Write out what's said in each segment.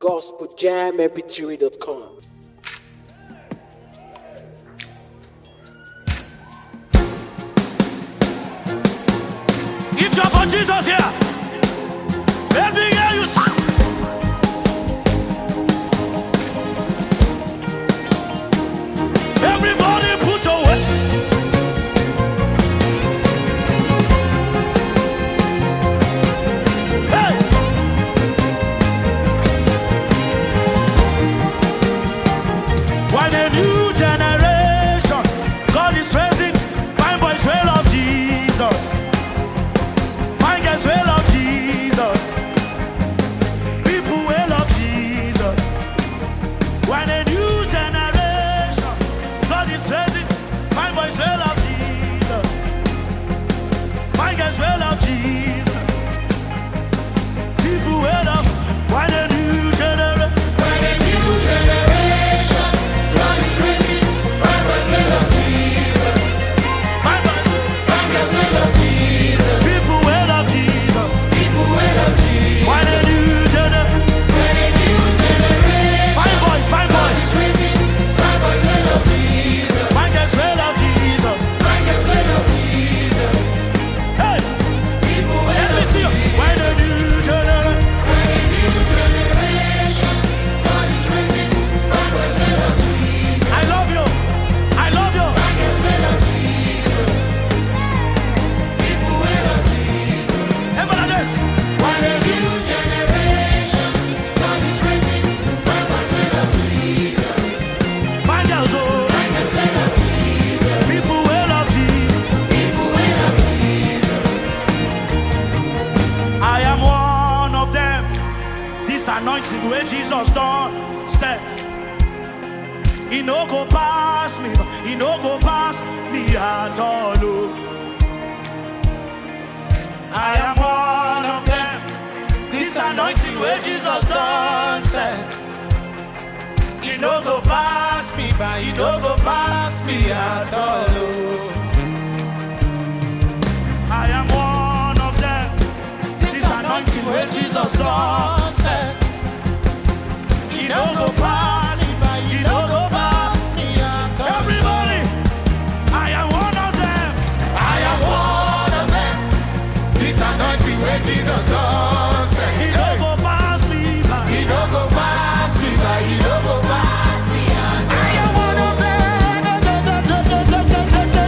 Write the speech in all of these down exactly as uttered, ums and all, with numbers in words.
gospel jam m p three dot com. If you're for Jesus here, let me hear you sing. Everybody put your way. Hey! When a new generation, God is raising fine boys will love Jesus. Fine girls will love Jesus. People will love Jesus. When a new generation, God is raising fine boys will love Jesus. Fine girls will love Jesus. People will love. When a new generation, When a new generation, God is raising, fine boys will love Jesus. fine boys, Fine girls will love Jesus. people will love Jesus. People will love Jesus. When a new generation, When a new generation, fine boys, fine God boys, is raising, fine boys will love Jesus. fine girls will love Jesus. Fine girls will love Jesus. Hey, People will let me love see you. Jesus. When a new generation. When a new generation, God is raising, fine boys will love Jesus. I love you. I love you. Fine girls will love Jesus. People will love Jesus. Everybody like this. When a new generation, God is raising, fine boys will love Jesus. Fine girls, oh. Fine girls will love Jesus. People will love Jesus. People will love Jesus. I am one of them. This anointing where Jesus done said, he no go pass me, he no go pass me at all. Oh. I am one of them. This anointing where Jesus done said, he no go pass me by, he no go pass me at all. Oh. I am one of them. This anointing where Jesus done set. He don't go pass me by, he don't go pass me at all. Everybody, I am one of them. I am one of them. This anointing where Jesus does set. He don't go pass me by. He don't go pass me by. He don't go pass me. I am one of them.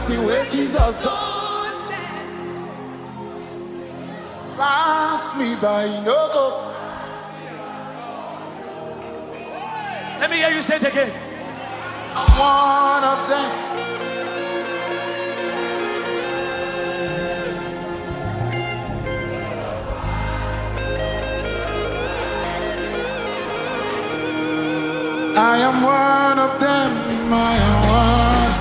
something where Jesus done. Pass me by, no go. Let me hear you say it again. I'm one of them. I am one of them. I am one.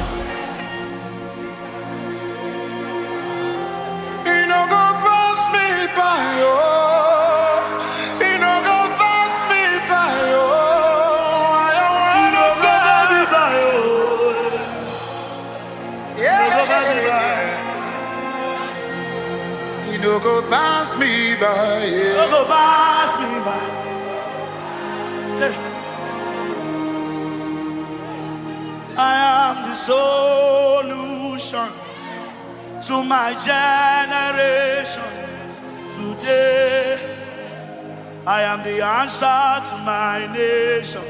You know, go pass me by, oh. You know, go pass me by, oh. I am one of them. Yeah. You know, go pass me by, yeah. Don't go pass me by. Say, I am the solution to my generation. Today, I am the answer to my nation.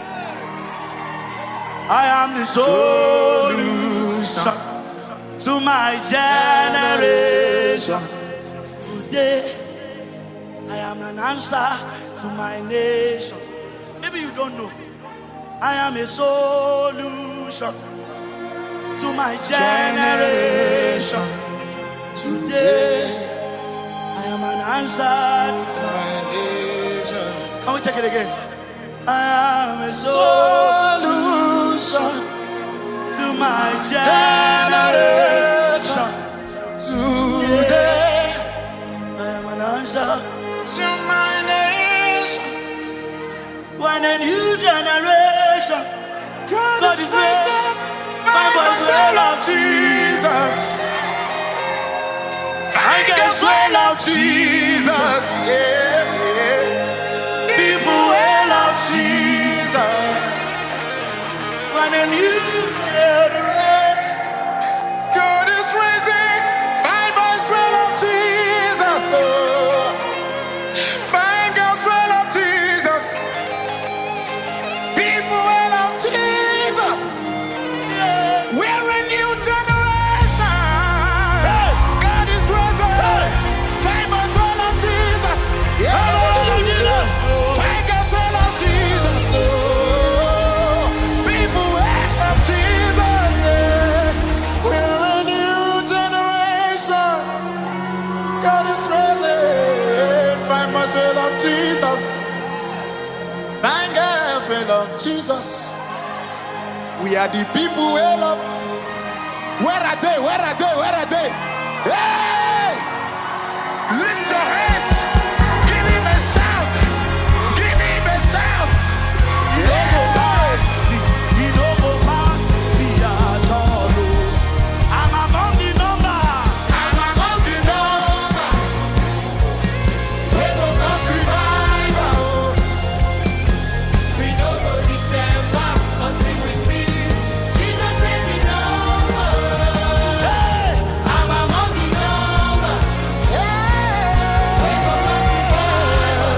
I am the solution to my generation. Today, I am an answer to my nation. Maybe you don't know. I am a solution to my generation. Today, I am an answer to my nation. Can we take it again? I am a solution to my generation. Today, I am an answer to my nation. when a new generation God is raising. Find boys well of Jesus. Find girls well of Jesus. Yeah, yeah. People well of Jesus. when a new generation God is raising. Find boys well of Jesus. Oh. Find girls well of Jesus. People well of Jesus. yeah. We're a new generation. Hey. God is raising. Hey. Find us well of Jesus. Yeah. Well of Jesus. Find us well of Jesus. Oh. People well of Jesus. Yeah. We're a new generation. God is raising. Find us well of Jesus. Find us well of Jesus. We are the people we love. Where are they? Where are they? Where are they? Hey! Lift your hands. Give him a shout. Give him a shout. He don't go past me. He don't go past me at all. Oh. I'm among the number. I'm among the number. We go cause revival. We don't go December until we see Jesus taking over. Hey, I'm among the number. We go cause revival.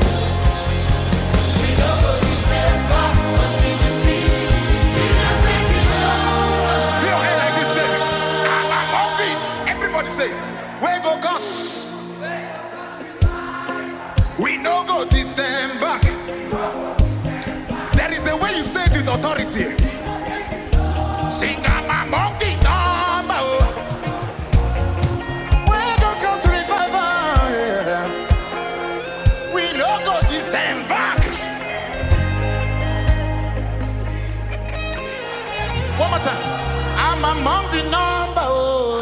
We don't go December until we see Jesus taking over. Do your hand like this. Say, I'm among the. Everybody say, we go cause. We no go December. There is a way you say it with authority. Sing, I'm among the number. We go cause revival. Yeah. We no go December. One more time. I'm among the number. Oh.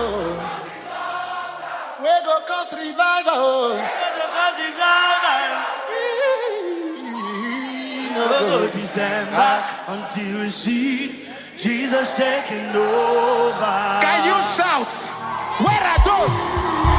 We go cause revival. because you got No go December until we see Jesus taking over. Can you shout? Where are those